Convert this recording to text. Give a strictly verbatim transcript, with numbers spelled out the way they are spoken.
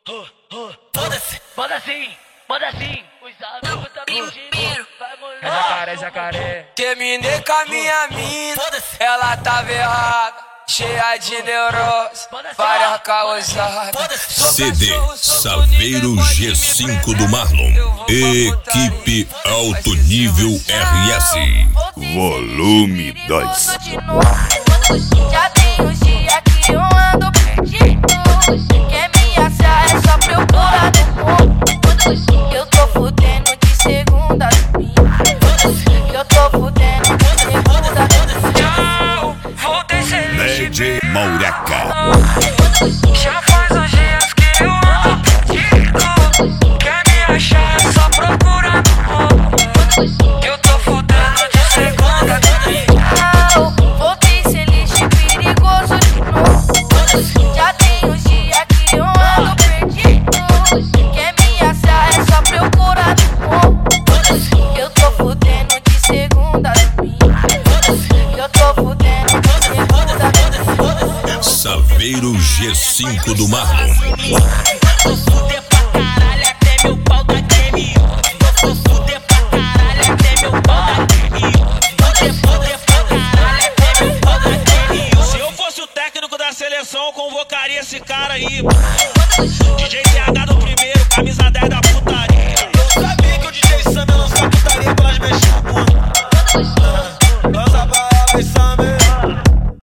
Foda-se, manda assim, manda assim. Os amigos tá pedindo. É jacaré, jacaré. Terminei com a minha mina, ela tava errada, cheia de neurose, várias causadas. C D Saveiro G cinco do Marlon, equipe Alto Nível R S, volume dois. Já tem uns dias que eu ando perdido. Quer me achar é só procurar no mundo. Eu tô fudendo de segunda a domingo. Eu tô fudendo de segunda a domingo. Voltei sem D J Maureca. Já faz uns dias que eu ando perdido. Quer me achar é só procurar no mundo. Eu tô fudendo de segunda a domingo. Voltei sem lixo perigoso de novo. Já tem uns dias que eu ando perdido. Quer me achar é só procurar no morro. Eu tô fudendo de segunda a domingo. Eu tô fudendo de segunda a domingo. Saveiro G cinco do Marlon. Vou fuder pra caralho até meu pau da treme. Vou fuder pra caralho até meu pau da treme. Vou fuder pra caralho até meu pau da treme. Se eu fosse o técnico da seleção, eu convocaria esse cara aí. D J T H do